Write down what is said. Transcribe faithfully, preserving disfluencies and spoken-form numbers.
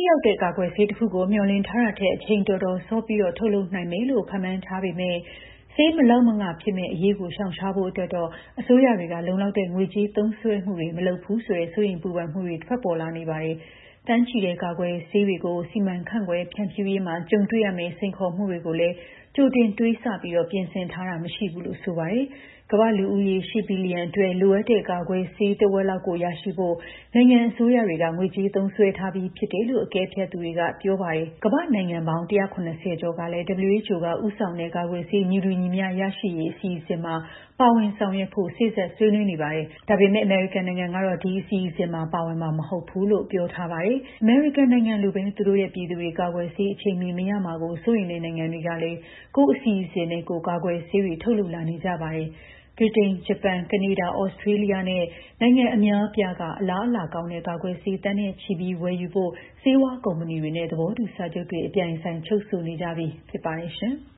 ရောက်တဲ့ကာကွယ်ဆေးတစ်ခုကိုမျှော်လင့်ထားတာထက်အချိန်တော်တော်စောပြီးတော့ထုတ်လုပ်နိုင်မယ်လို့ခန့်မှန်းထားပေမဲ့ဆေးမလောက်မငဖြစ်မဲ့အရေးကိုရှောင်ရှားဖို့အတွက်တော့အစိုးရတွေကလုံလောက်တဲ့ငွေကြေးသုံးစွဲမှုတွေမလုပ်ဘူးဆိုတဲ့စိုးရိမ်ပူပန်မှုတွေထွက်ပေါ်လာနေပါတယ်။တန်းချီတဲ့ကာကွယ်ဆေးတွေကိုစီမံခန့်ခွဲဖြန့်ဖြူးရေးမှာကြုံတွေ့ရမယ့်စိန်ခေါ်မှုတွေကိုလည်းကြိုတင်တွေးဆပြီးတော့ပြင်ဆင်ထားတာမရှိဘူးလို့ဆိုပါတယ်။ကမ္ဘာလူဦးရေ၈ဘီလီယံအတွက်လိုအပ်တဲ့ကာကွယ်ဆေးတဝက်လောက်ကိုရရှိဖို့နိုင်ငံအစိုးရတွေကငွေကြေးသုံးစွဲထားပြီးဖြစ်တယ်လို့အကဲဖြတ်သူတွေကပြောပါတယ်။ကမ္ဘာနိုင်ငံပေါင်း၁၇၀ကျော်ကလည်း W H O ကဦးဆောင်တဲ့ကာကွယ်ဆေးညီတူညီမျှရရှိရေးအစီအစဉ်မှာပါဝင်ဆောင်ရွက်ဖို့စေ့စပ်ဆွေးနွေးနေပါတယ်။ဒါပေမဲ့အမေရိကန်နိုင်ငံကတော့ဒီအစီအစဉ်မှာပါဝင်မှာမဟုတ်ဘူးလို့ပြောထားပါတယ်။အမေရိကန်နိုင်ငံလိုပဲသူတို့ရဲ့ပြည်သူတွေကာကွယ်ဆေးအချိန်မီမရမှာကိုစိုးရိမ်တဲ့နိုင်ငံတွေကလည်းကိုယ့်အစီအစဉ်နဲ့ကိုယ်ကာကွယ်ဆေးတွေထုတ်လုပ်လာနေကြပါတယ်။ဗြိတိန်ဂျပန်ကနေဒါဩစတြေးလျနဲ့နိုင်ငံအများအပြားကအလားအလာကောင်းတဲ့ကာကွယ်ဆေးတန်းနဲ့ချီပြီးဝယ်ယူဖို့ဆေးဝါးကုမ္ပဏီတွေနဲ့သဘောတူစာချုပ်တွေအပြိုင်ဆိုင်ချုပ်ဆိုနေကြပြီဖြစ်ပါတယ်ရှင်။